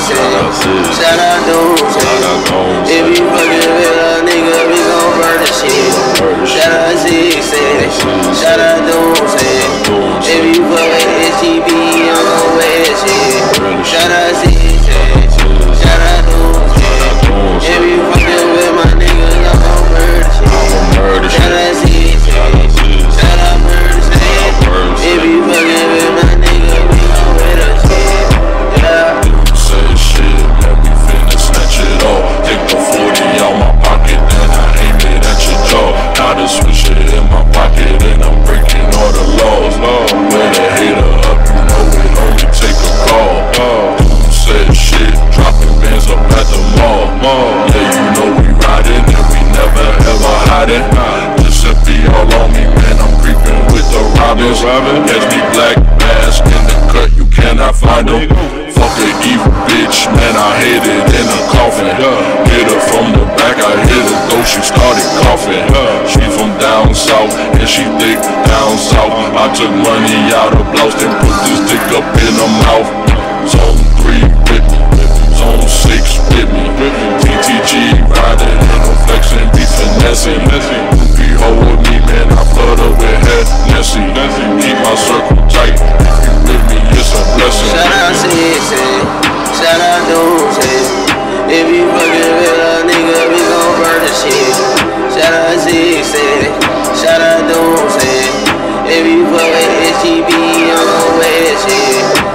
Shout out Doomsday. If you fucking with a nigga, we gon' burn the shit. Shout out Zigzag. Shout out Doomsday. If you fuck with SGB, I'm gon' wear that shit. Shout out Zigzag. Shout out Doomsday. If you fucking with my niggas, I'm gon' murder shit. Shout out Zigzag. Shout out Murder Shit. If you fucking with my nigga, we gon' wear that shit. Yeah. Say shit, man, we finna snatch it all. Take the 40 out my pocket, then I aim it at your jaw. Now the switch it in my pocket, and I'm breaking all the laws. When a hater up, you know it only take a call. Said shit, dropping bands up at the mall. Yeah, you know we riding, and we never ever hiding. Giuseppe all on me, man, I'm creeping with the Robins. Catch me black mask in the cut, you cannot find them. Fuck a evil bitch, man, I hit it in a coffin. Hit her from the back, I hit her though she started coughing. She from down south, and she thick down south. I took money out of blouse, then put this dick up in her mouth. Zone 3 with me, Zone 6 with me. TTG riding, and I'm flexing, be finessing. Be hoe with me, man, I flood her with Hennessy. Keep my circle tight, if you with me, it's a blessing. Shout out Zigzag. Shout out Doomsday. If you fucking with a nigga, we gon' burn the shit. Shout out Zigzag. Shout out Doomsday. If you fuck with SGB, I'm gon' wear that shit.